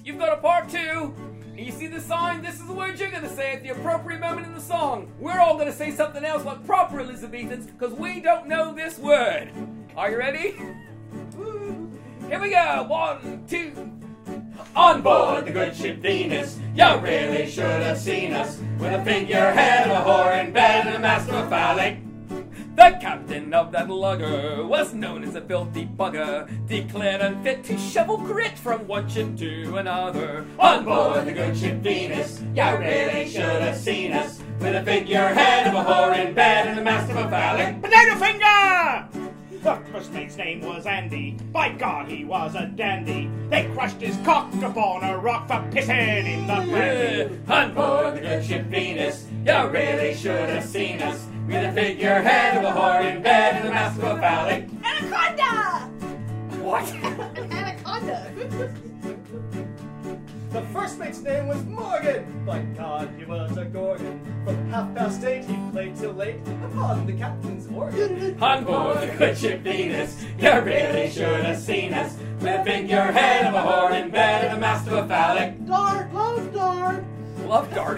you've got a part two. You see the sign? This is the word you're going to say at the appropriate moment in the song. We're all going to say something else like proper Elizabethans because we don't know this word. Are you ready? Here we go. 1, 2. On board the good ship Venus, you really should have seen us, with a figurehead of a whore in bed and a master of phallic. The captain of that lugger was known as a filthy bugger, declared unfit to shovel grit from one ship to another. On board the good ship Venus, you really should have seen us, with a figurehead of a whore in bed and a master of phallic. Potato Finger! The first mate's name was Andy. By God, he was a dandy. They crushed his cock upon a rock for pissing in the brandy. On board the good ship Venus, you really should have seen us, with a figurehead of a whore in bed and a master of phallic. Anaconda! What? An anaconda! The first mate's name was Morgan. By God, he was a gorgon. From 8:30 he played till late upon the captain's organ. On board the good ship Venus, you really should have seen us, with a figurehead of a whore in bed and a master of phallic. Dart, love dart! Love dart.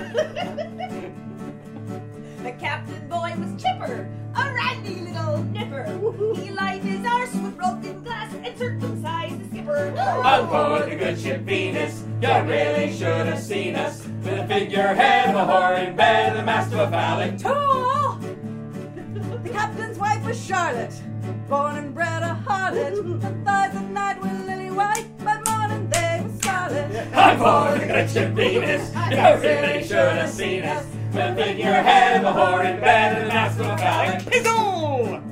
The captain boy was chipper, a randy little nipper. He lined his arse with broken glass and circumcised the skipper. On board the good ship Venus, you really should have seen us, with a figurehead of a whore in bed and a master of phallic. Tall! The captain's wife was Charlotte, born and bred a harlot. Her thighs at night were lily white, by morning they were scarlet. On board the good ship Venus, you really should have seen us, with a figurehead of a whore in bed and a master of phallic. Pizzle!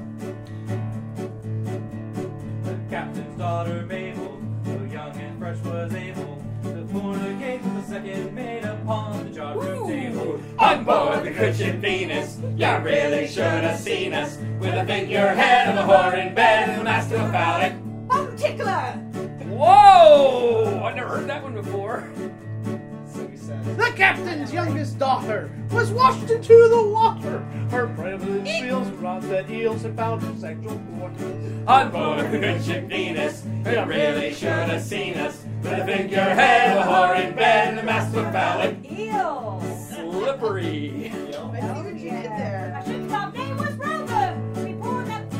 The captain's daughter Mabel, though young and fresh, was able to fornicate with the second mate upon the chart-room table. On board the good ship Venus, you really should have seen us, with a figurehead of a whore in bed and a master of phallic. Bum tickler! Whoa! I never heard that one before. So he said. The captain's youngest daughter was washed into the water. Her privilege feels rods that eels have found her sexual quarters. On board the good ship Venus, you really should have seen us, with a figurehead of a whore in bed and a master of phallic. Eel! Slippery. How did you get there? Our ship's top name was Rover. We pulled up.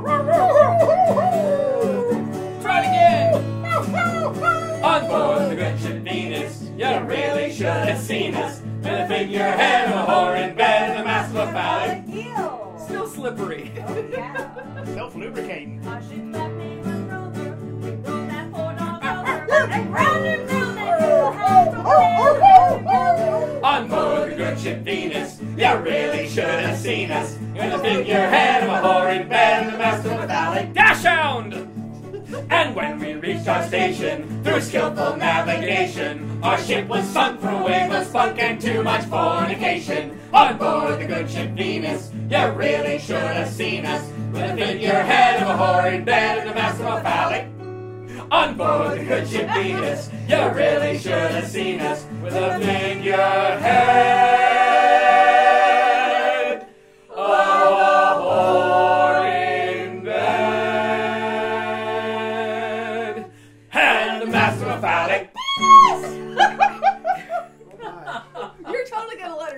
Try it again. On board the good ship Venus, you really should have seen us, with a figurehead of a whore in bed and a master of phallic. Eel! Still slippery. Oh, yeah. Self-lubricating. Our ship's top name was Rover. We rolled that 4-dog over. And round and round that little house from there. On board the good ship Venus, you really should have seen us, with a figurehead of a whore in bed and a master of phallic. Dashhound! And when we reached our station, through skillful navigation, our ship was sunk for a wave of spunk and too much fornication. On board the good ship Venus, you really should have seen us, with a figurehead of a whore in bed and a master of phallic. On board the good ship Venus, you really should have seen us, with a figurehead